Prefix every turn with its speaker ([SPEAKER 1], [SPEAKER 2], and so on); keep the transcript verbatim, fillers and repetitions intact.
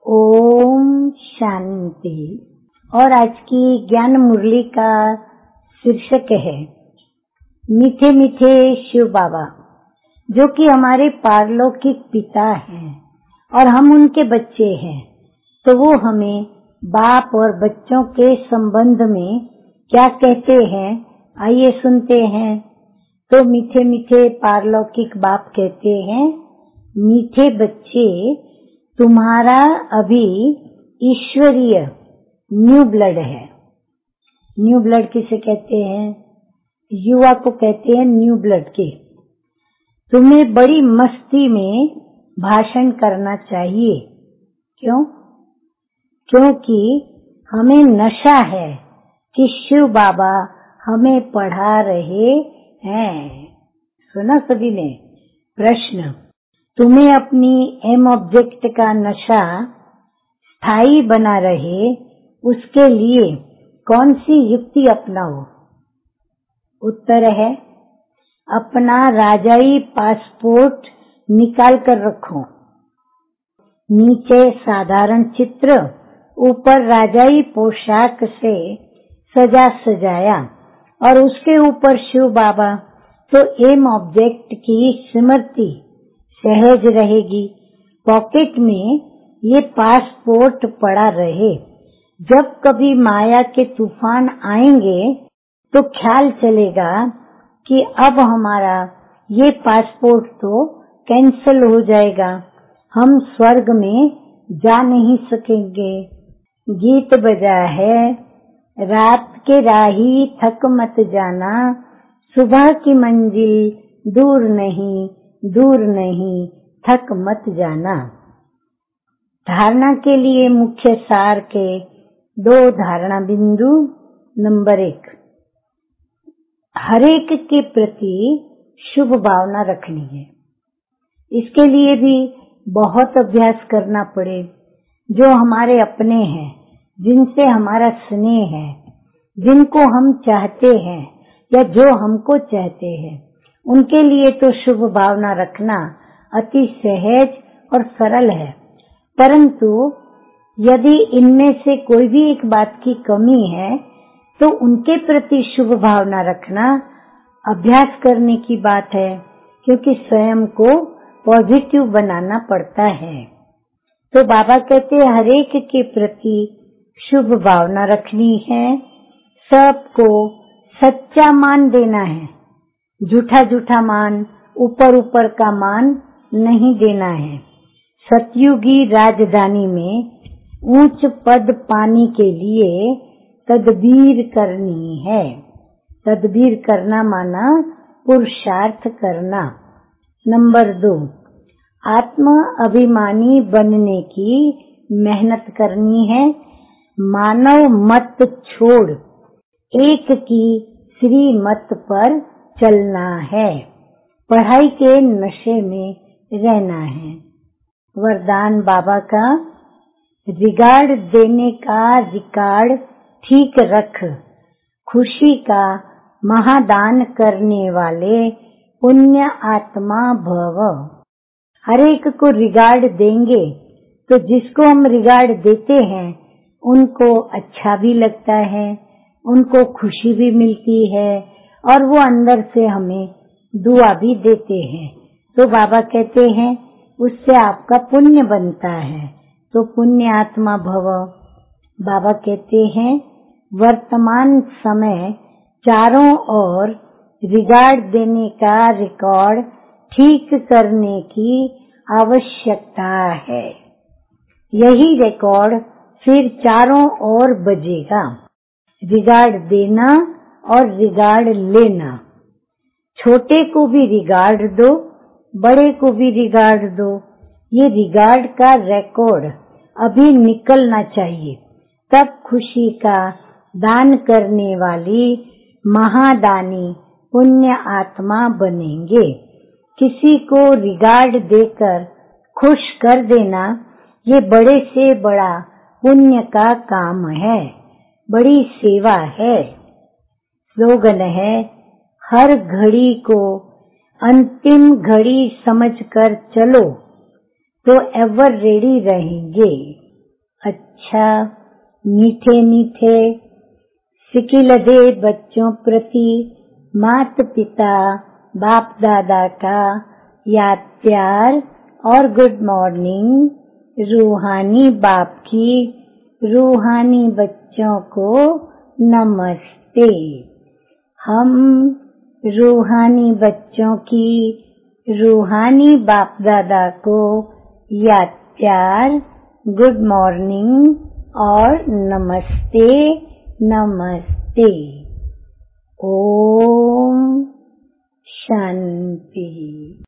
[SPEAKER 1] ओम शांति। और आज की ज्ञान मुरली का शीर्षक है मीठे मीठे शिव बाबा, जो कि हमारे पारलौकिक पिता हैं और हम उनके बच्चे हैं। तो वो हमें बाप और बच्चों के संबंध में क्या कहते हैं, आइए सुनते हैं। तो मीठे मीठे पारलौकिक बाप कहते हैं, मीठे बच्चे, तुम्हारा अभी ईश्वरीय न्यू ब्लड है। न्यू ब्लड किसे कहते हैं? युवा को कहते हैं न्यू ब्लड के। तुम्हें बड़ी मस्ती में भाषण करना चाहिए। क्यों? क्योंकि हमें नशा है कि शिव बाबा हमें पढ़ा रहे हैं। सुना सभी ने? प्रश्न, तुम्हें अपनी एम ऑब्जेक्ट का नशा स्थायी बना रहे, उसके लिए कौन सी युक्ति अपनाओ? उत्तर है, अपना राजाई पासपोर्ट निकाल कर रखो। नीचे साधारण चित्र, ऊपर राजाई पोशाक से सजा सजाया और उसके ऊपर शिव बाबा। तो एम ऑब्जेक्ट की स्मृति सहज रहेगी। पॉकेट में ये पासपोर्ट पड़ा रहे। जब कभी माया के तूफान आएंगे तो ख्याल चलेगा कि अब हमारा ये पासपोर्ट तो कैंसिल हो जाएगा, हम स्वर्ग में जा नहीं सकेंगे। गीत बजा है, रात के राही थक मत जाना, सुबह की मंजिल दूर नहीं दूर नहीं थक मत जाना। धारणा के लिए मुख्य सार के दो धारणा बिंदु। नंबर एक, हरेक के प्रति शुभ भावना रखनी है। इसके लिए भी बहुत अभ्यास करना पड़े। जो हमारे अपने हैं, जिनसे हमारा स्नेह है, जिनको हम चाहते हैं या जो हमको चाहते हैं, उनके लिए तो शुभ भावना रखना अति सहज और सरल है। परंतु यदि इनमें से कोई भी एक बात की कमी है तो उनके प्रति शुभ भावना रखना अभ्यास करने की बात है, क्योंकि स्वयं को पॉजिटिव बनाना पड़ता है। तो बाबा कहते हैं, हरेक के प्रति शुभ भावना रखनी है, सबको सच्चा मान देना है, झूठा झूठा मान, ऊपर ऊपर का मान नहीं देना है। सतयुगी राजधानी में ऊंच पद पाने के लिए तदबीर करनी है। तदबीर करना माना पुरुषार्थ करना। नंबर दो, आत्म अभिमानी बनने की मेहनत करनी है। मानव मत छोड़ एक की श्री मत पर चलना है। पढ़ाई के नशे में रहना है। वरदान बाबा का, रिगार्ड देने का रिकॉर्ड ठीक रख, खुशी का महादान करने वाले पुण्य आत्मा भव। हर एक को रिगार्ड देंगे तो जिसको हम रिगार्ड देते हैं उनको अच्छा भी लगता है, उनको खुशी भी मिलती है और वो अंदर से हमें दुआ भी देते हैं। तो बाबा कहते हैं, उससे आपका पुण्य बनता है, तो पुण्य आत्मा भव। बाबा कहते हैं, वर्तमान समय चारों ओर रिगार्ड देने का रिकॉर्ड ठीक करने की आवश्यकता है। यही रिकॉर्ड फिर चारों ओर बजेगा। रिगार्ड देना और रिगार्ड लेना। छोटे को भी रिगार्ड दो, बड़े को भी रिगार्ड दो। ये रिगार्ड का रिकॉर्ड अभी निकलना चाहिए, तब खुशी का दान करने वाली महादानी पुण्य आत्मा बनेंगे। किसी को रिगार्ड देकर खुश कर देना, ये बड़े से बड़ा पुण्य का काम है, बड़ी सेवा है। स्लोगन है, हर घड़ी को अंतिम घड़ी समझकर चलो तो एवर रेडी रहेंगे। अच्छा मीठे मीठे सिकिलधे बच्चों प्रति माता पिता बाप दादा का याद प्यार और गुड मॉर्निंग रूहानी बाप की रूहानी बच्चों को नमस्ते। हम रूहानी बच्चों की रूहानी बाप दादा को याद प्यार गुड मॉर्निंग और नमस्ते नमस्ते। ओम शांति।